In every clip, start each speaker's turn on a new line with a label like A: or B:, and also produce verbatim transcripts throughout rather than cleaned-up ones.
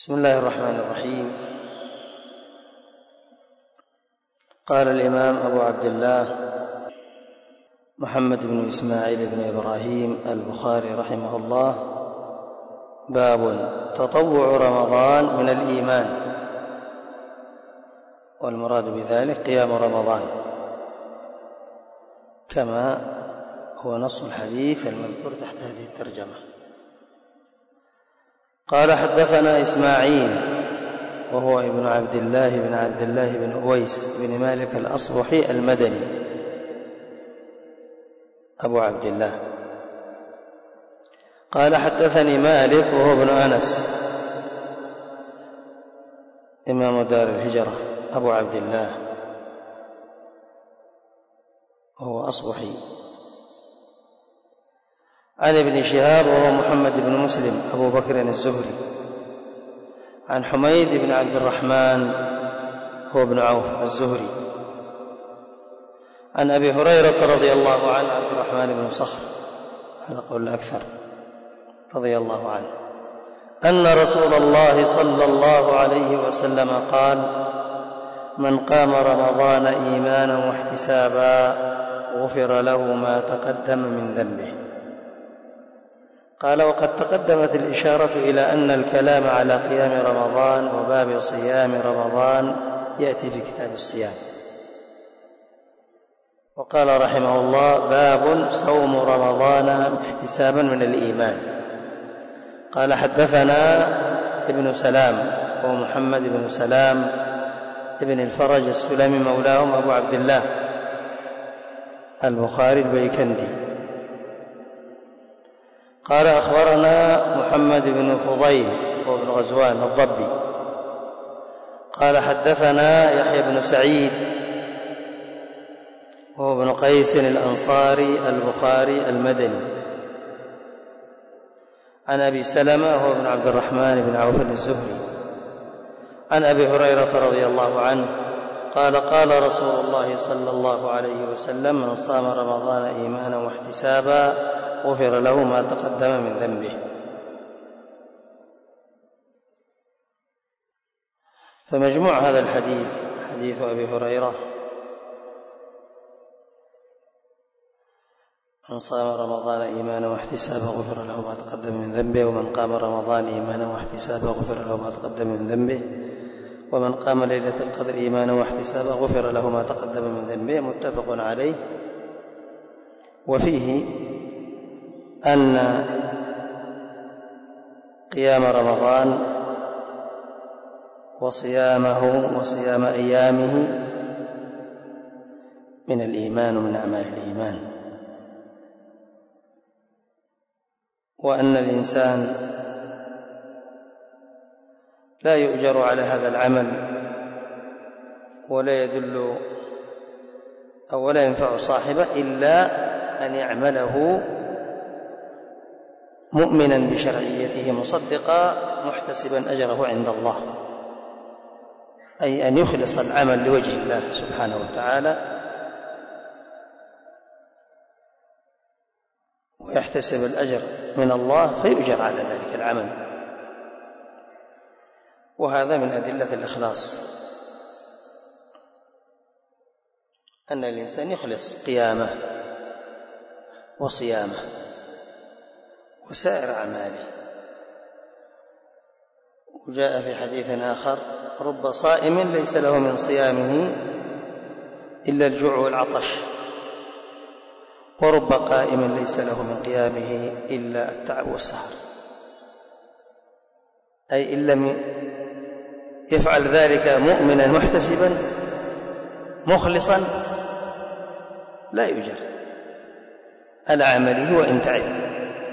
A: بسم الله الرحمن الرحيم. قال الإمام أبو عبد الله محمد بن إسماعيل بن إبراهيم البخاري رحمه الله: باب تطوع رمضان من الإيمان. والمراد بذلك قيام رمضان كما هو نص الحديث المذكور تحت هذه الترجمة. قال: حدثنا إسماعيل وهو ابن عبد الله بن عبد الله بن أويس بن مالك الأصبحي المدني أبو عبد الله. قال: حدثني مالك وهو ابن أنس إمام دار الهجرة أبو عبد الله وهو أصبحي، عن ابن شهاب وهو محمد بن مسلم أبو بكر الزهري، عن حميد بن عبد الرحمن هو ابن عوف الزهري، عن أبي هريرة رضي الله عنه عبد الرحمن بن صخر على قول الأكثر رضي الله عنه أن رسول الله صلى الله عليه وسلم قال: من قام رمضان إيمانا واحتسابا غفر له ما تقدم من ذنبه. قال: وقد تقدمت الإشارة إلى أن الكلام على قيام رمضان وباب صيام رمضان يأتي في كتاب الصيام. وقال رحمه الله: باب صوم رمضان احتسابا من الإيمان. قال: حدثنا ابن سلام هو محمد بن سلام ابن الفرج السلمي مولاهم أبو عبد الله البخاري البيكندي. قال: أخبرنا محمد بن فضيل هو ابن غزوان الضبي. قال: حدثنا يحيى بن سعيد وهو ابن قيس الأنصاري البخاري المدني، عن أبي سلمة وهو ابن عبد الرحمن بن عوف الزهري، عن أبي هريرة رضي الله عنه قال: قال رسول الله صلى الله عليه وسلم: من صام رمضان إيمانا واحتسابا غفر له ما تقدم من ذنبه. فمجموع هذا الحديث حديث أبي هريرة: من صام رمضان إيمانا واحتسابا غفر له ما تقدم من ذنبه، ومن قام رمضان إيمانا واحتسابا غفر له ما تقدم من ذنبه، ومن قام ليلة القدر إيمانا واحتسابا غفر له ما تقدم من ذنبه، متفق عليه. وفيه أن قيام رمضان وصيامه وصيام أيامه من الإيمان ومن أعمال الإيمان، وأن الإنسان لا يؤجر على هذا العمل ولا يدل أو ولا ينفع صاحبه إلا أن يعمله مؤمنا بشرعيته مصدقا محتسبا أجره عند الله، أي أن يخلص العمل لوجه الله سبحانه وتعالى ويحتسب الأجر من الله فيؤجر على ذلك العمل. وهذا من أدلة الإخلاص، أن الإنسان يخلص قيامه وصيامه وسائر أعماله. وجاء في حديث آخر: رب صائم ليس له من صيامه إلا الجوع والعطش، ورب قائم ليس له من قيامه إلا التعب والسهر. أي إن لم يفعل ذلك مؤمنا محتسبا مخلصا لا يؤجر على عمله وإن تعب.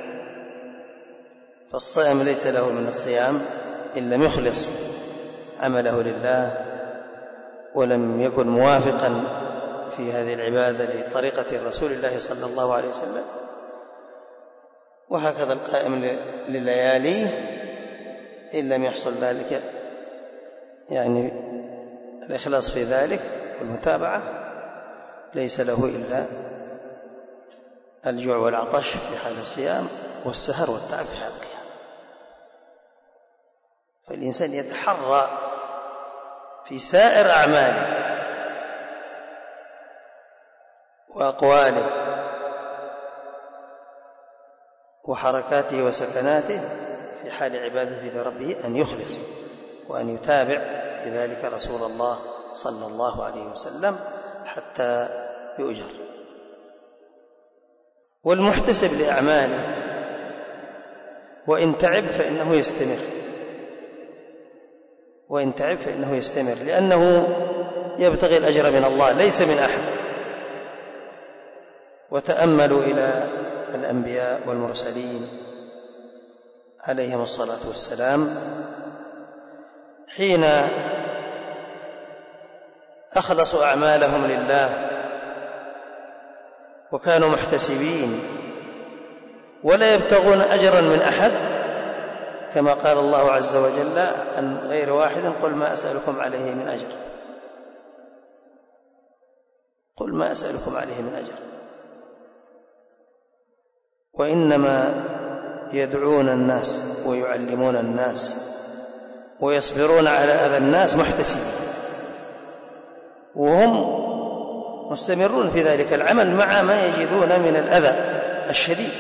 A: فالصائم ليس له من الصيام إن لم يخلص عمله لله ولم يكن موافقا في هذه العبادة لطريقة رسول الله صلى الله عليه وسلم. وهكذا القائم لليالي إن لم يحصل ذلك يعني الإخلاص في ذلك والمتابعة ليس له إلا الجوع والعطش في حال الصيام والسهر والتعب في حال القيام. فالإنسان يتحرى في سائر أعماله وأقواله وحركاته وسكناته في حال عبادته لربه أن يخلص وأن يتابع بذلك رسول الله صلى الله عليه وسلم حتى يؤجر. والمحتسب لأعماله وإن تعب فإنه يستمر وإن تعب فإنه يستمر لأنه يبتغي الأجر من الله ليس من أحد. وتأملوا إلى الأنبياء والمرسلين عليهم الصلاة والسلام حين أخلصوا أعمالهم لله وكانوا محتسبين ولا يبتغون أجرا من أحد، كما قال الله عز وجل عن غير واحد: قل ما أسألكم عليه من أجر قل ما أسألكم عليه من أجر وإنما يدعون الناس ويعلمون الناس ويصبرون على أذى الناس محتسبين، وهم مستمرون في ذلك العمل مع ما يجدون من الأذى الشديد،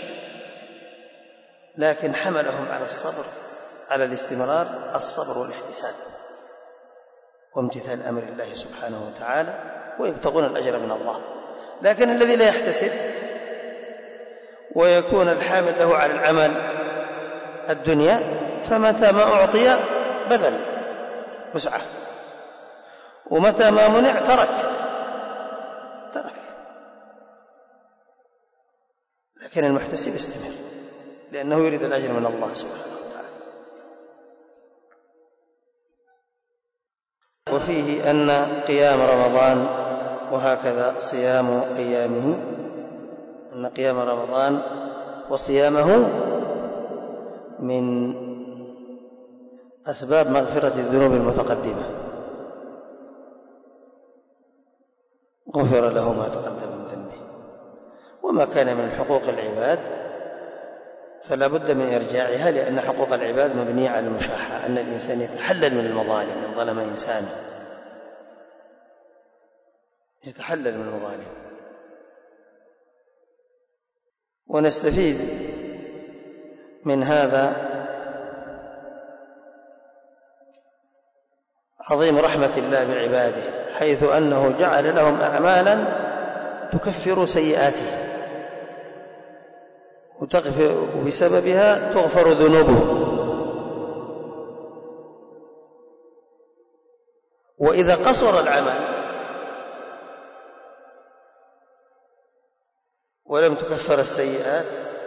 A: لكن حملهم على الصبر على الاستمرار الصبر والاحتساب وامتثال أمر الله سبحانه وتعالى ويبتغون الأجر من الله. لكن الذي لا يحتسب ويكون الحامل له على العمل الدنيا فمتى ما أعطي بذل وسعه ومتى ما منع ترك ترك لكن المحتسب يستمر لأنه يريد الأجر من الله سبحانه وتعالى. وفيه أن قيام رمضان وهكذا صيام أيامه أن قيام رمضان وصيامه من أسباب مغفرة الذنوب المتقدمة، غفر له ما تقدم من ذنبه. وما كان من حقوق العباد فلا بد من إرجاعها، لأن حقوق العباد مبنية على المشاحة، أن الإنسان يتحلل من المظالم، من ظلم إنسانا يتحلل من المظالم. ونستفيد من هذا عظيم رحمة الله بعباده، حيث أنه جعل لهم أعمالا تكفر سيئاته وبسببها تغفر ذنوبهم. وإذا قصر العمل ولم تكفر السيئات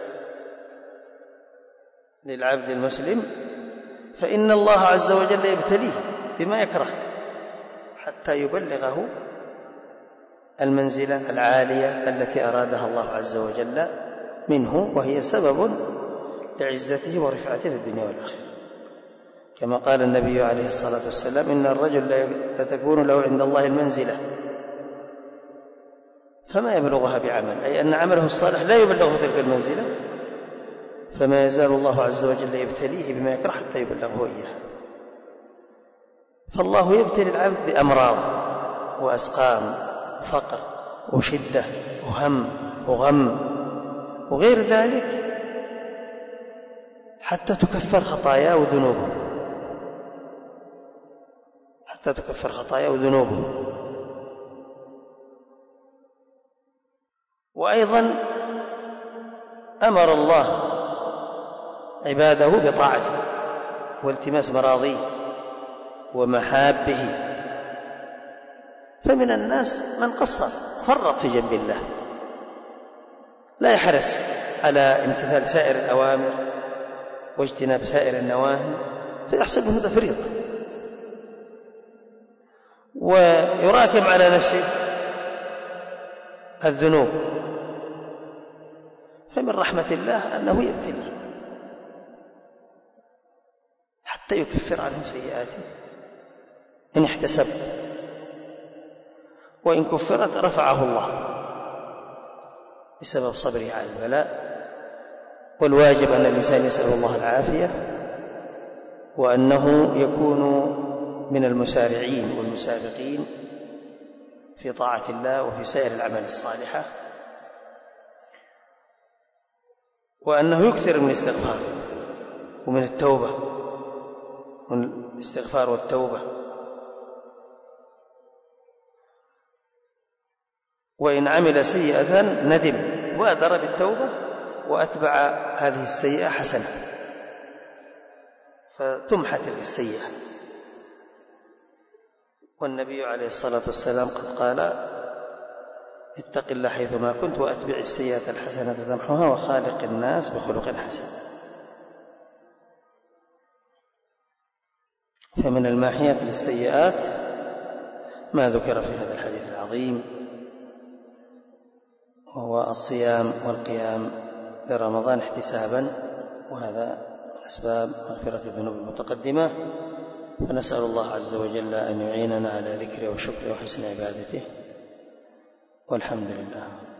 A: للعبد المسلم فإن الله عز وجل يبتليه بما يكره حتى يبلغه المنزلة العالية التي أرادها الله عز وجل منه، وهي سبب لعزته ورفعته في الدنيا والآخرة. كما قال النبي عليه الصلاة والسلام: إن الرجل لتكون له عند الله المنزلة فما يبلغها بعمل، أي أن عمله الصالح لا يبلغه تلك المنزلة، فما يزال الله عز وجل يبتليه بما يكره حتى يبلغه إياه. فالله يبتلي العبد بأمراض وأسقام وفقر وشدة وهم وغم وغير ذلك حتى تكفر خطاياه وذنوبه حتى تكفر خطاياه وذنوبه. وأيضا أمر الله عباده بطاعته والتماس مراضيه ومحابه، فمن الناس من قصر فرط في جنب الله، لا يحرص على امتثال سائر الأوامر واجتناب سائر النواهي، فيحسب هذا تفريط ويراكم على نفسه الذنوب. فمن رحمة الله أنه يبتلي حتى يكفر عنه سيئاته إن احتسب، وإن كفرت رفعه الله بسبب صبره على البلاء. والواجب أن الإنسان يسأل الله العافية وأنه يكون من المسارعين والمسابقين في طاعة الله وفي سائر الأعمال الصالحة، وأنه يكثر من الاستغفار ومن التوبة، من الاستغفار والتوبة. وإن عمل سيئة ندم وأدر بالتوبة وأتبع هذه السيئة حسنة فتمحى تلك السيئة. والنبي عليه الصلاة والسلام قد قال: اتق الله حيثما كنت وأتبع السيئة الحسنة تمحها وخالق الناس بخلق حسن. فمن الماحيات للسيئات ما ذكر في هذا الحديث العظيم، وهو الصيام والقيام لرمضان احتسابا، وهذا أسباب مغفرة الذنوب المتقدمة. فنسأل الله عز وجل أن يعيننا على ذكره وشكره وحسن عبادته، والحمد لله.